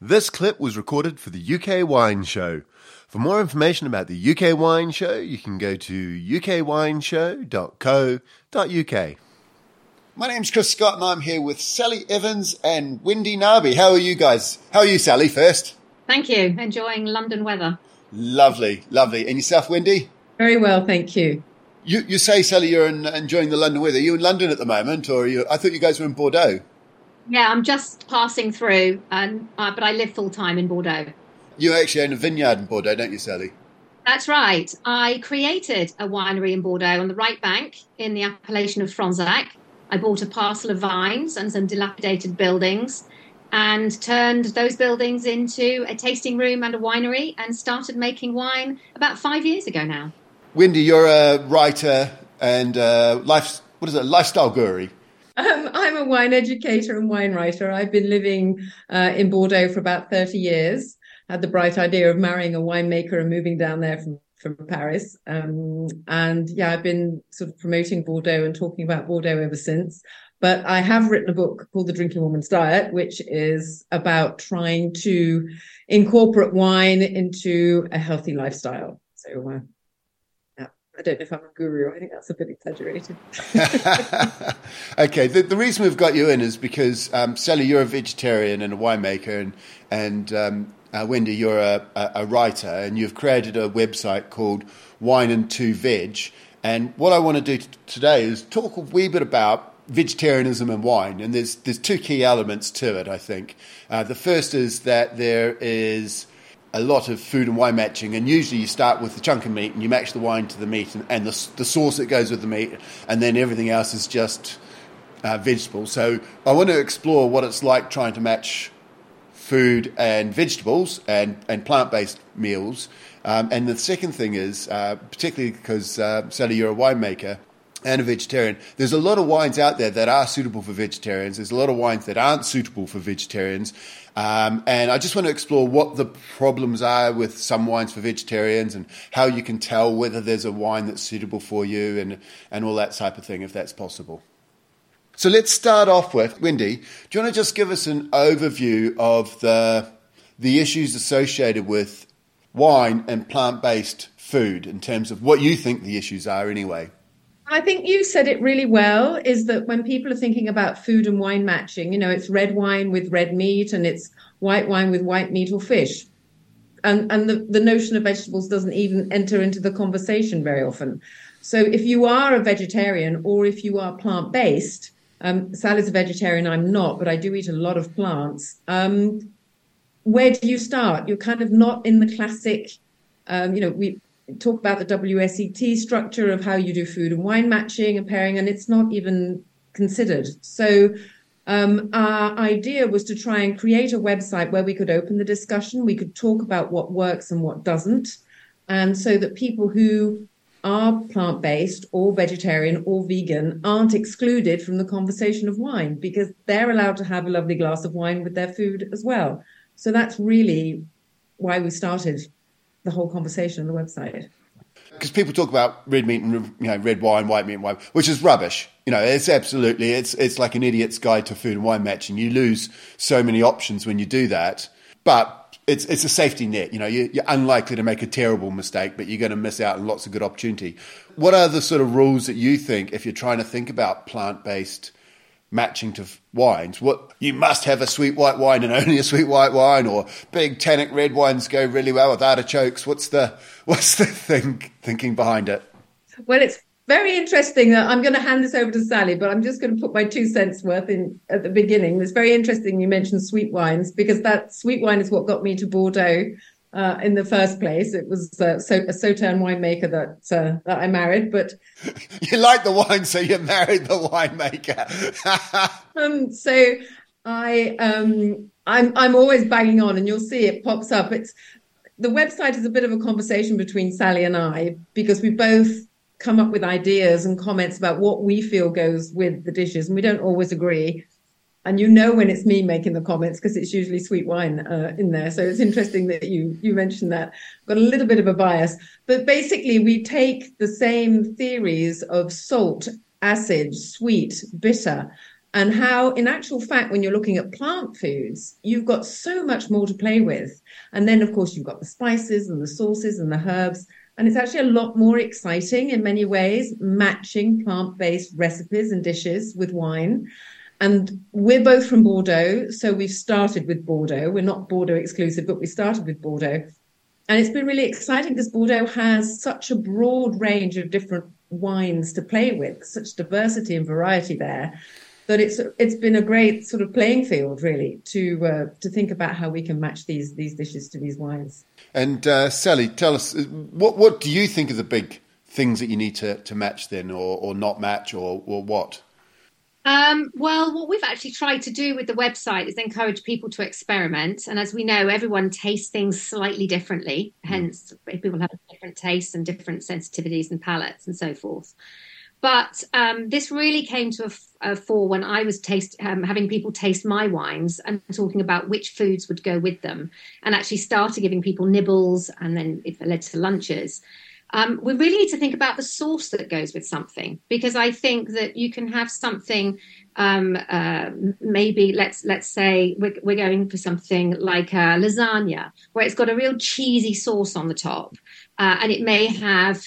This clip was recorded for the UK Wine Show. For more information about the UK Wine Show, you can go to ukwineshow.co.uk. My name's Chris Scott and I'm here with Sally Evans and Wendy Narby. How are you guys? How are you, Sally, first? Thank you. Enjoying London weather. Lovely, lovely. And yourself, Wendy? Very well, thank you. You say, Sally, you're enjoying the London weather. Are you in London at the moment, or I thought you guys were in Bordeaux? Yeah, I'm just passing through, but I live full-time in Bordeaux. You actually own a vineyard in Bordeaux, don't you, Sally? That's right. I created a winery in Bordeaux on the right bank in the appellation of Fronsac. I bought a parcel of vines and some dilapidated buildings and turned those buildings into a tasting room and a winery and started making wine about 5 years ago now. Wendy, you're a writer and lifestyle guru. I'm a wine educator and wine writer. I've been living in Bordeaux for about 30 years. Had the bright idea of marrying a winemaker and moving down there from Paris. I've been sort of promoting Bordeaux and talking about Bordeaux ever since. But I have written a book called The Drinking Woman's Diet, which is about trying to incorporate wine into a healthy lifestyle. So I don't know if I'm a guru. I think that's a bit exaggerated. Okay. The reason we've got you in is because, Sally, you're a vegetarian and a winemaker, and Wendy, you're a writer, and you've created a website called Wine and 2 Veg. And what I want to do today is talk a wee bit about vegetarianism and wine. And there's two key elements to it, I think. The first is that there is a lot of food and wine matching, and usually you start with the chunk of meat and you match the wine to the meat and the sauce that goes with the meat, and then everything else is just vegetables. So I want to explore what it's like trying to match food and vegetables and plant-based meals. And the second thing is, particularly because, Sally, you're a winemaker and a vegetarian, there's a lot of wines out there that are suitable for vegetarians. There's a lot of wines that aren't suitable for vegetarians. And I just want to explore what the problems are with some wines for vegetarians and how you can tell whether there's a wine that's suitable for you and all that type of thing, if that's possible. So let's start off with, Wendy, do you want to just give us an overview of the issues associated with wine and plant-based food in terms of what you think the issues are anyway? I think you said it really well, is that when people are thinking about food and wine matching, it's red wine with red meat and it's white wine with white meat or fish. And the notion of vegetables doesn't even enter into the conversation very often. So if you are a vegetarian or if you are plant-based, Sally's a vegetarian, I'm not, but I do eat a lot of plants. Where do you start? You're kind of not in the classic, we talk about the WSET structure of how you do food and wine matching and pairing, and it's not even considered. So our idea was to try and create a website where we could open the discussion, we could talk about what works and what doesn't, and so that people who are plant-based or vegetarian or vegan aren't excluded from the conversation of wine, because they're allowed to have a lovely glass of wine with their food as well. So that's really why we started the whole conversation on the website. Because people talk about red meat and red wine, white meat and wine, which is rubbish. It's absolutely, it's like an idiot's guide to food and wine matching. You lose so many options when you do that. But it's a safety net. You're unlikely to make a terrible mistake, but you're going to miss out on lots of good opportunity. What are the sort of rules that you think, if you're trying to think about plant-based matching to wines, what you must have a sweet white wine and only a sweet white wine, or big tannic red wines go really well with artichokes? What's the thinking behind it? Well, it's very interesting that I'm going to hand this over to Sally, but I'm just going to put my 2 cents worth in at the beginning. It's very interesting you mentioned sweet wines, because that sweet wine is what got me to Bordeaux in the first place. It was a Sauternes winemaker that I married, but you like the wine, so you married the winemaker. So I'm always banging on, and you'll see it pops up. The website is a bit of a conversation between Sally and I, because we both come up with ideas and comments about what we feel goes with the dishes, and we don't always agree. And when it's me making the comments, because it's usually sweet wine in there. So it's interesting that you mentioned that. Got a little bit of a bias. But basically, we take the same theories of salt, acid, sweet, bitter, and how, in actual fact, when you're looking at plant foods, you've got so much more to play with. And then, of course, you've got the spices and the sauces and the herbs. And it's actually a lot more exciting in many ways, matching plant-based recipes and dishes with wine. And we're both from Bordeaux, so we've started with Bordeaux. We're not Bordeaux exclusive, but we started with Bordeaux. And it's been really exciting because Bordeaux has such a broad range of different wines to play with, such diversity and variety there, that it's been a great sort of playing field, really, to think about how we can match these dishes to these wines. And Sally, tell us, what do you think are the big things that you need to match then, or not match, or what? Well, what we've actually tried to do with the website is encourage people to experiment. And as we know, everyone tastes things slightly differently. Hence, people have different tastes and different sensitivities and palates and so forth. But this really came to a fore when I was having people taste my wines and talking about which foods would go with them, and actually started giving people nibbles, and then it led to lunches. We really need to think about the sauce that goes with something, because I think that you can have something, maybe let's say we're going for something like lasagna, where it's got a real cheesy sauce on the top, and it may have,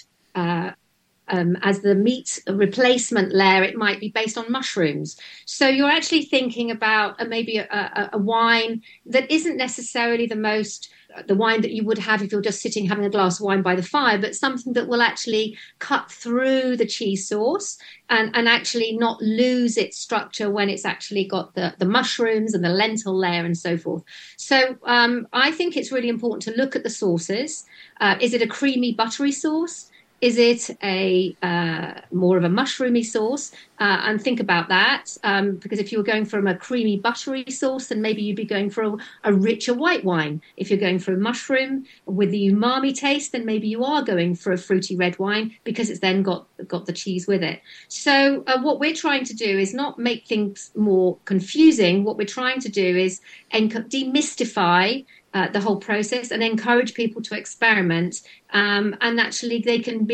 as the meat replacement layer, it might be based on mushrooms. So you're actually thinking about maybe a wine that isn't necessarily the wine that you would have if you're just sitting having a glass of wine by the fire, but something that will actually cut through the cheese sauce and actually not lose its structure when it's actually got the mushrooms and the lentil layer and so forth. So I think it's really important to look at the sauces. Is it a creamy, buttery sauce? Is it a more of a mushroomy sauce? And think about that, because if you were going from a creamy, buttery sauce, then maybe you'd be going for a richer white wine. If you're going for a mushroom with the umami taste, then maybe you are going for a fruity red wine because it's then got the cheese with it. So what we're trying to do is not make things more confusing. What we're trying to do is demystify the whole process and encourage people to experiment, and actually they can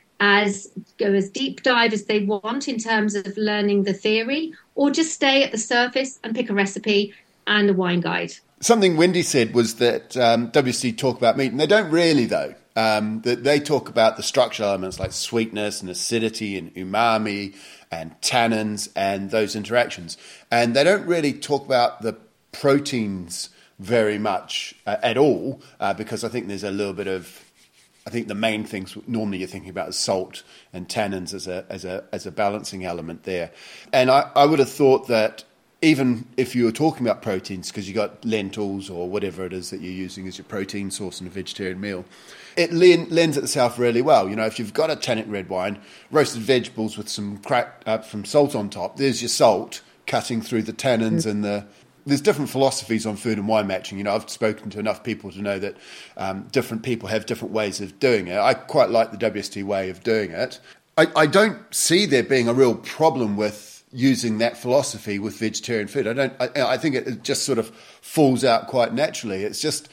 go as deep dive as they want in terms of learning the theory, or just stay at the surface and pick a recipe and a wine guide. Something Wendy said was that WSET talk about meat, and they don't really though. That they talk about the structural elements like sweetness and acidity and umami and tannins and those interactions, and they don't really talk about the proteins very much at all, because I think there's a little bit of, I think the main things normally you're thinking about is salt and tannins as a balancing element there. And I would have thought that even if you were talking about proteins, because you got lentils or whatever it is that you're using as your protein source in a vegetarian meal, it lends itself really well. You know, if you've got a tannic red wine, roasted vegetables with some from salt on top, there's your salt cutting through the tannins and there's different philosophies on food and wine matching. You know, I've spoken to enough people to know that different people have different ways of doing it. I quite like the WST way of doing it. I don't see there being a real problem with using that philosophy with vegetarian food. I think it just sort of falls out quite naturally. It's just...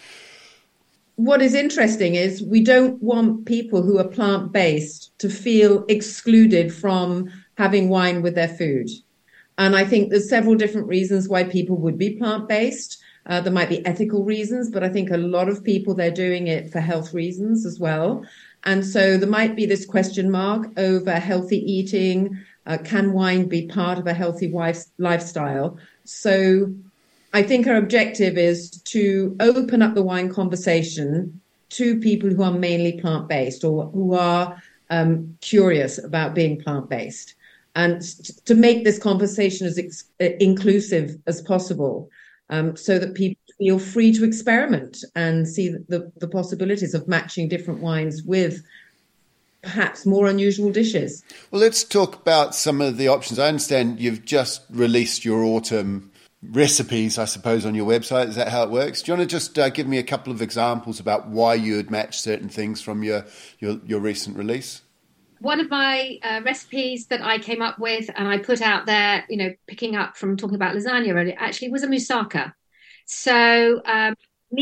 What is interesting is we don't want people who are plant-based to feel excluded from having wine with their food. And I think there's several different reasons why people would be plant-based. There might be ethical reasons, but I think a lot of people, they're doing it for health reasons as well. And so there might be this question mark over healthy eating. Can wine be part of a healthy lifestyle? So I think our objective is to open up the wine conversation to people who are mainly plant-based or who are curious about being plant-based, and to make this conversation as inclusive as possible, so that people feel free to experiment and see the possibilities of matching different wines with perhaps more unusual dishes. Well, let's talk about some of the options. I understand you've just released your autumn recipes, I suppose, on your website. Is that how it works? Do you want to just give me a couple of examples about why you would match certain things from your recent release? One of my recipes that I came up with and I put out there, you know, picking up from talking about lasagna, it actually was a moussaka. So meat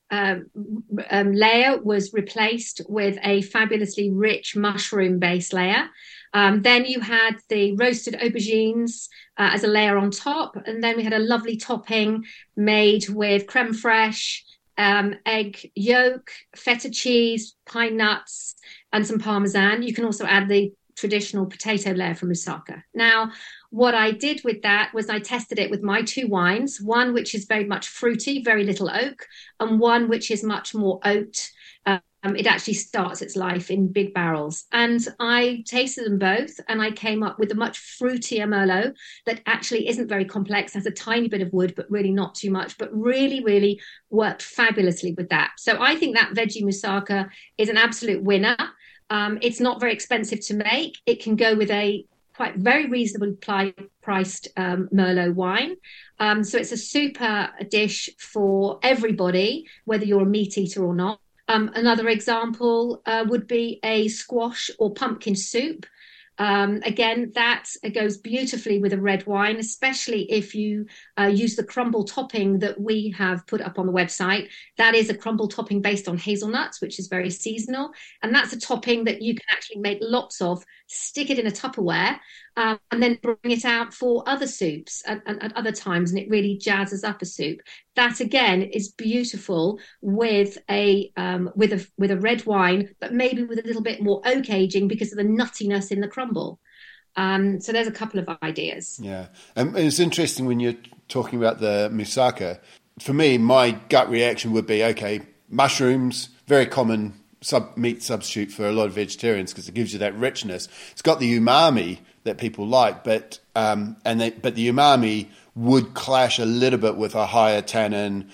layer was replaced with a fabulously rich mushroom-based layer. Then you had the roasted aubergines as a layer on top, and then we had a lovely topping made with creme fraiche, egg yolk, feta cheese, pine nuts, and some parmesan. You can also add the traditional potato layer from moussaka. Now, what I did with that was I tested it with my two wines, one which is very much fruity, very little oak, and one which is much more oat. It actually starts its life in big barrels. And I tasted them both, and I came up with a much fruitier Merlot that actually isn't very complex, has a tiny bit of wood, but really not too much, but really, really worked fabulously with that. So I think that veggie moussaka is an absolute winner. It's not very expensive to make. It can go with a quite very reasonably priced Merlot wine. So it's a super dish for everybody, whether you're a meat eater or not. Another example would be a squash or pumpkin soup. Again, that goes beautifully with a red wine, especially if you use the crumble topping that we have put up on the website. That is a crumble topping based on hazelnuts, which is very seasonal. And that's a topping that you can actually make lots of, stick it in a Tupperware, and then bring it out for other soups at other times, and it really jazzes up a soup. That again is beautiful with a red wine, but maybe with a little bit more oak aging because of the nuttiness in the crumble. So there's a couple of ideas. Yeah, and it's interesting when you're talking about the moussaka. For me, my gut reaction would be, okay, mushrooms, very common meat substitute for a lot of vegetarians because it gives you that richness. It's got the umami that people like, but the umami would clash a little bit with a higher tannin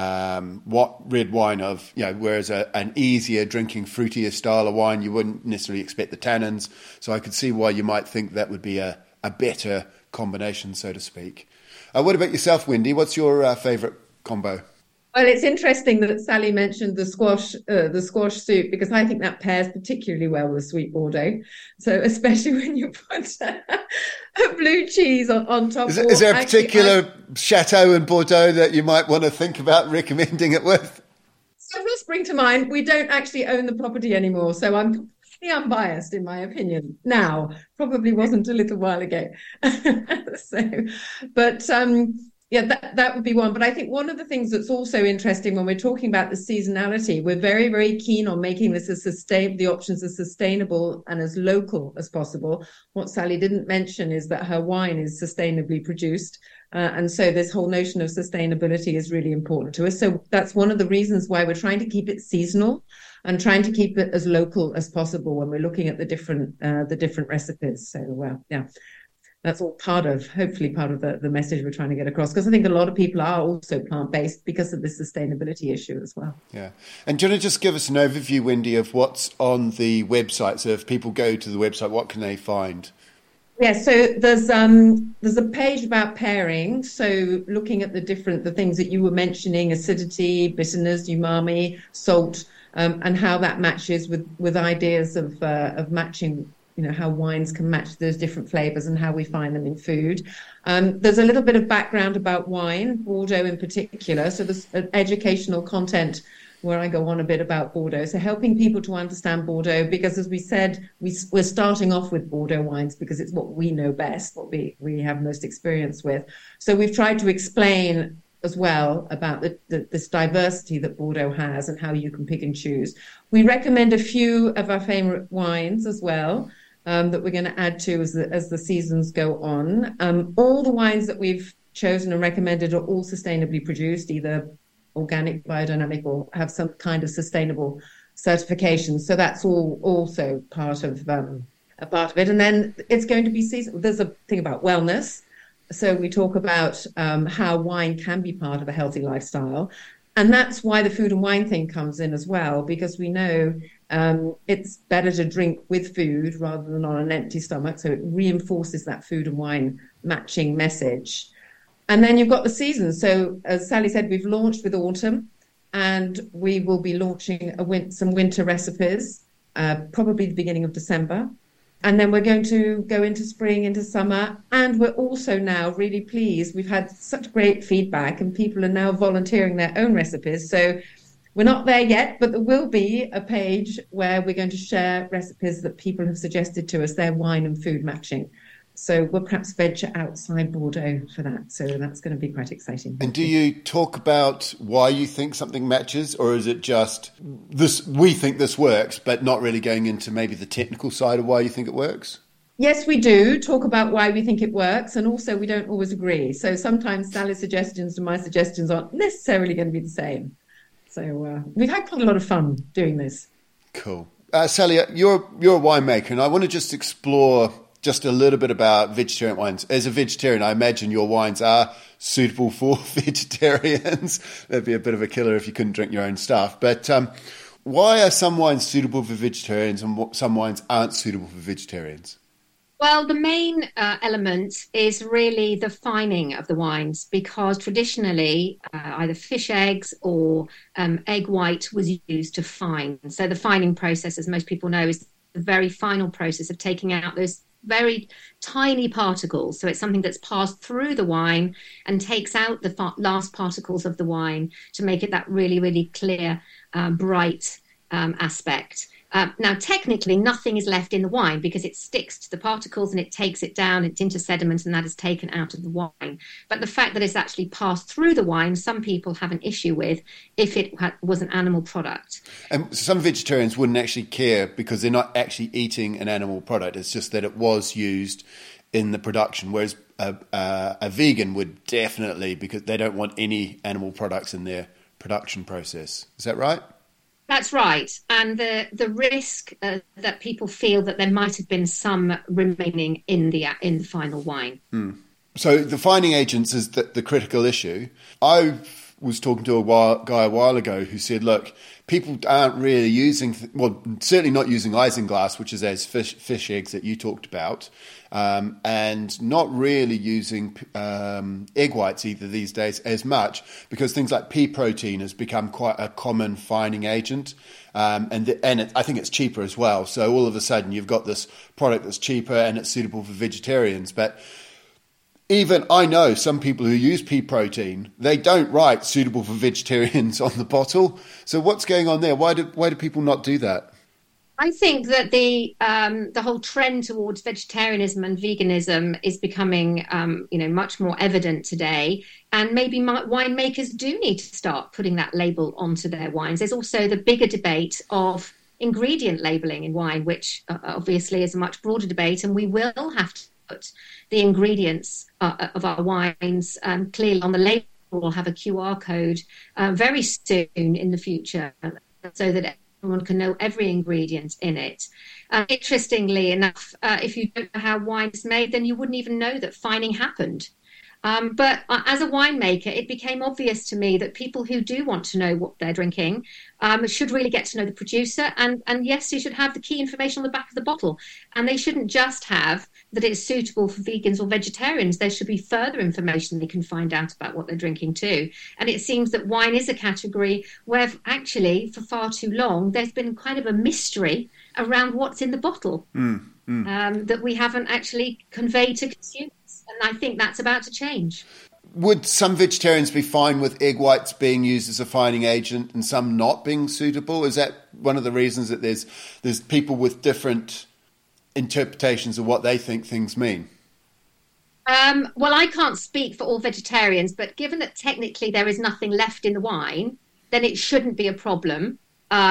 red wine of, whereas an easier drinking, fruitier style of wine, you wouldn't necessarily expect the tannins. So I could see why you might think that would be a better combination, so to speak. What about yourself, Wendy? What's your favourite combo? Well, it's interesting that Sally mentioned the squash soup, because I think that pairs particularly well with sweet Bordeaux. So especially when you put a blue cheese on top. Is there a particular chateau in Bordeaux that you might want to think about recommending it with? Several spring to mind. We don't actually own the property anymore, so I'm completely unbiased in my opinion. Now, probably wasn't a little while ago. Yeah, that would be one. But I think one of the things that's also interesting when we're talking about the seasonality, we're very, very keen on making this the options as sustainable and as local as possible. What Sally didn't mention is that her wine is sustainably produced. And so this whole notion of sustainability is really important to us. So that's one of the reasons why we're trying to keep it seasonal and trying to keep it as local as possible when we're looking at the different recipes. So, well, yeah. That's all hopefully part of the message we're trying to get across, because I think a lot of people are also plant-based because of the sustainability issue as well. Yeah. And do you want to just give us an overview, Wendy, of what's on the website? So if people go to the website, what can they find? Yeah, so there's a page about pairing. So looking at the things that you were mentioning, acidity, bitterness, umami, salt, and how that matches with ideas of matching, how wines can match those different flavors and how we find them in food. There's a little bit of background about wine, Bordeaux in particular. So there's an educational content where I go on a bit about Bordeaux. So helping people to understand Bordeaux, because as we said, we're starting off with Bordeaux wines because it's what we know best, what we have most experience with. So we've tried to explain as well about this diversity that Bordeaux has and how you can pick and choose. We recommend a few of our favorite wines as well, that we're going to add to as the seasons go on. All the wines that we've chosen and recommended are all sustainably produced, either organic, biodynamic, or have some kind of sustainable certification. So that's all also part of it. And then it's going to be seasonal. There's a thing about wellness. So we talk about how wine can be part of a healthy lifestyle. And that's why the food and wine thing comes in as well, because we know it's better to drink with food rather than on an empty stomach. So it reinforces that food and wine matching message. And then you've got the seasons. So as Sally said, we've launched with autumn, and we will be launching some winter recipes, probably the beginning of December. And then we're going to go into spring, into summer. And we're also now really pleased. We've had such great feedback, and people are now volunteering their own recipes. So We're not there yet, but there will be a page where we're going to share recipes that people have suggested to us, their wine and food matching. So we'll perhaps venture outside Bordeaux for that. So that's going to be quite exciting. And do you talk about why you think something matches, or is it just this? We think this works, but not really going into maybe the technical side of why you think it works? Yes, we do talk about why we think it works, and also we don't always agree. So sometimes Sally's suggestions and my suggestions aren't necessarily going to be the same. So we've had quite a lot of fun doing this. Cool. Sally, you're a winemaker, and I want to just explore just a little bit about vegetarian wines. As a vegetarian, I imagine your wines are suitable for vegetarians. That'd be a bit of a killer if you couldn't drink your own stuff. But why are some wines suitable for vegetarians and some wines aren't suitable for vegetarians? Well, the main element is really the fining of the wines, because traditionally either fish eggs or egg white was used to fine. So the fining process, as most people know, is the very final process of taking out those very tiny particles. So it's something that's passed through the wine and takes out the last particles of the wine to make it that really, really clear, bright aspect. Now, technically, nothing is left in the wine because it sticks to the particles and it takes it down into sediment, and that is taken out of the wine. But the fact that it's actually passed through the wine, some people have an issue with if it was an animal product. And some vegetarians wouldn't actually care because they're not actually eating an animal product. It's just that it was used in the production, whereas a vegan would definitely, because they don't want any animal products in their production process. Is that right? That's right. And the risk that people feel that there might have been some remaining in the final wine. So the fining agents is the critical issue. I was talking to a guy a while ago who said, look, people aren't really using, certainly not using isinglass, which is those fish eggs that you talked about, and not really using egg whites either these days as much, because things like pea protein has become quite a common fining agent, and I think it's cheaper as well. So all of a sudden you've got this product that's cheaper and it's suitable for vegetarians. But even I know some people who use pea protein, they don't write suitable for vegetarians on the bottle. So what's going on there? Why do people not do that? I think that the whole trend towards vegetarianism and veganism is becoming much more evident today, and maybe winemakers do need to start putting that label onto their wines. There's also the bigger debate of ingredient labeling in wine, which obviously is a much broader debate, and we will have to put the ingredients of our wines clearly on the label. We'll have a QR code very soon in the future, so that everyone can know every ingredient in it. Interestingly enough, if you don't know how wine is made, then you wouldn't even know that fining happened. But as a winemaker, it became obvious to me that people who do want to know what they're drinking should really get to know the producer. And yes, you should have the key information on the back of the bottle. And they shouldn't just have that it's suitable for vegans or vegetarians. There should be further information they can find out about what they're drinking too. And it seems that wine is a category where actually for far too long, there's been kind of a mystery around what's in the bottle that we haven't actually conveyed to consumers. And I think that's about to change. Would some vegetarians be fine with egg whites being used as a fining agent and some not being suitable? Is that one of the reasons that there's people with different interpretations of what they think things mean? Well, I can't speak for all vegetarians, but given that technically there is nothing left in the wine, then it shouldn't be a problem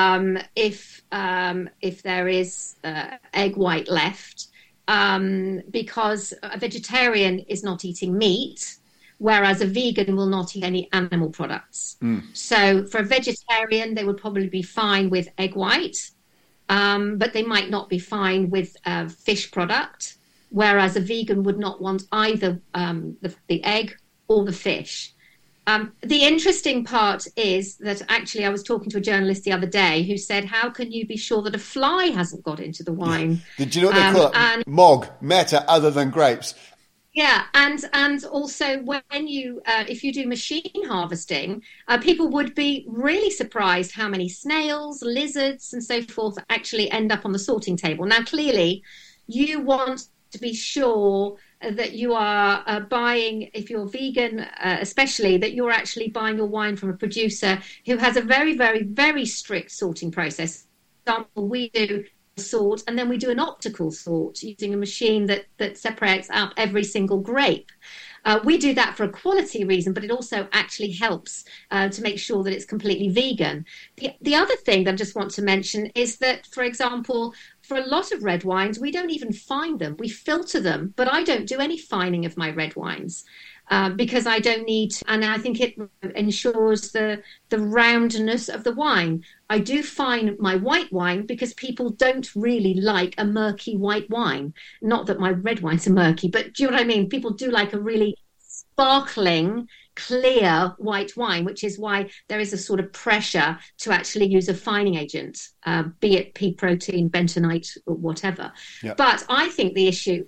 if there is egg white left. Because a vegetarian is not eating meat, whereas a vegan will not eat any animal products. So for a vegetarian, they would probably be fine with egg white, but they might not be fine with a fish product, whereas a vegan would not want either the egg or the fish. The interesting part is that actually I was talking to a journalist the other day who said, how can you be sure that a fly hasn't got into the wine? Did you know what they call it? MOG, matter other than grapes. Yeah, and also when you, if you do machine harvesting, people would be really surprised how many snails, lizards and so forth actually end up on the sorting table. Now, clearly, you want to be sure that you are buying, if you're vegan especially, that you're actually buying your wine from a producer who has a very, very, very strict sorting process. For example, we do sort, and then we do an optical sort using a machine that separates out every single grape. We do that for a quality reason, but it also actually helps to make sure that it's completely vegan. The other thing that I just want to mention is that, for example, for a lot of red wines, we don't even fine them. We filter them, but I don't do any fining of my red wines. Because I don't need to, and I think it ensures the roundness of the wine. I do fine my white wine because people don't really like a murky white wine. Not that my red wines are murky, but do you know what I mean? People do like a really sparkling, clear white wine, which is why there is a sort of pressure to actually use a fining agent, be it pea protein, bentonite, or whatever. Yep. But I think the issue...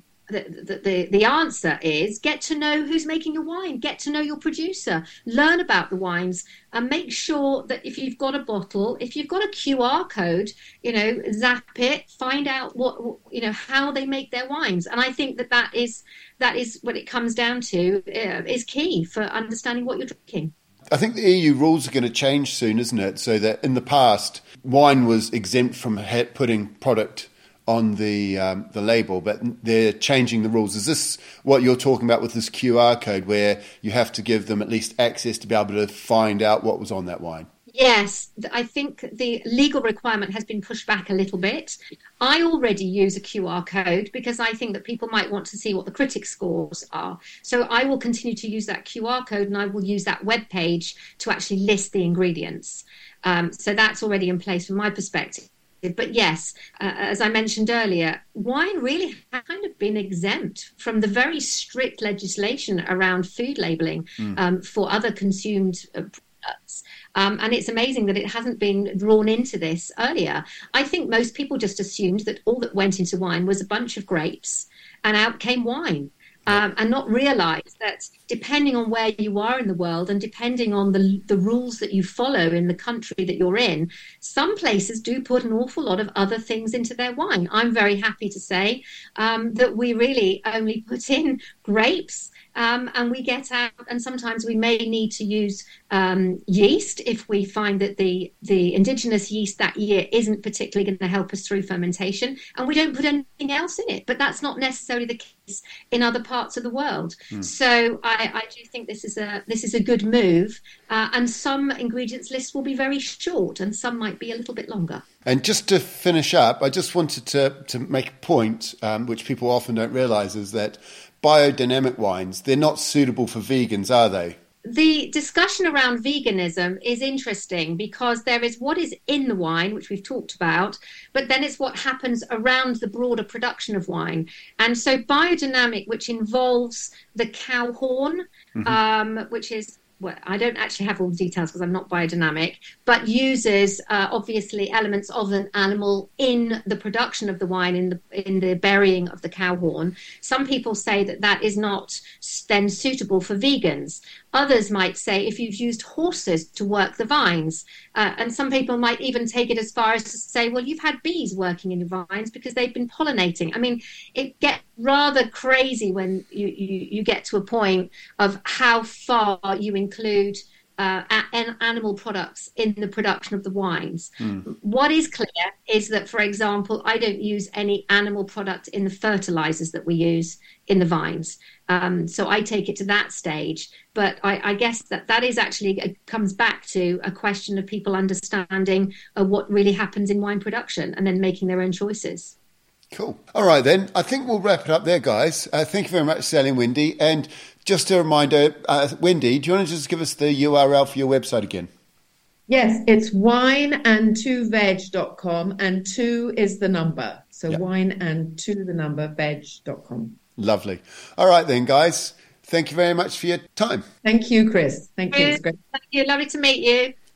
The answer is get to know who's making your wine, get to know your producer, learn about the wines, and make sure that if you've got a bottle, if you've got a QR code, zap it, find out how they make their wines. And I think that is what it comes down to, is key for understanding what you're drinking. I think the EU rules are going to change soon, isn't it? So that in the past, wine was exempt from putting product on the label, but they're changing the rules. Is this what you're talking about with this QR code, where you have to give them at least access to be able to find out what was on that wine? Yes, I think the legal requirement has been pushed back a little bit. I already use a QR code because I think that people might want to see what the critic scores are. So I will continue to use that QR code, and I will use that web page to actually list the ingredients. So that's already in place from my perspective. But yes, as I mentioned earlier, wine really has kind of been exempt from the very strict legislation around food labelling for other consumed products. And it's amazing that it hasn't been drawn into this earlier. I think most people just assumed that all that went into wine was a bunch of grapes and out came wine. And not realise that depending on where you are in the world and depending on the rules that you follow in the country that you're in, some places do put an awful lot of other things into their wine. I'm very happy to say that we really only put in grapes, and we get out, and sometimes we may need to use yeast if we find that the indigenous yeast that year isn't particularly going to help us through fermentation, and we don't put anything else in it. But that's not necessarily the case in other parts of the world. So I do think this is a good move, and some ingredients lists will be very short and some might be a little bit longer. And just to finish up, I just wanted to make a point, which people often don't realise, is that biodynamic wines, they're not suitable for vegans, are they? The discussion around veganism is interesting because there is what is in the wine, which we've talked about, but then it's what happens around the broader production of wine. And so biodynamic, which involves the cow horn, which is, well, I don't actually have all the details because I'm not biodynamic, but uses obviously elements of an animal in the production of the wine, in the burying of the cow horn. Some people say that is not then suitable for vegans. Others might say if you've used horses to work the vines, and some people might even take it as far as to say, well, you've had bees working in your vines because they've been pollinating. I mean, it gets rather crazy when you get to a point of how far you include animal products in the production of the wines. What is clear is that, for example, I don't use any animal product in the fertilizers that we use in the vines. So I take it to that stage. But I guess that is actually comes back to a question of people understanding what really happens in wine production and then making their own choices. Cool. All right, then. I think we'll wrap it up there, guys. Thank you very much, Sally and Wendy. And just a reminder, Wendy, do you want to just give us the URL for your website again? Yes, it's wineand2veg.com, and 2 is the number. So wineand2 the number veg.com. Lovely. All right, then, guys. Thank you very much for your time. Thank you, Chris. Thank you. It's great. Thank you. Lovely to meet you.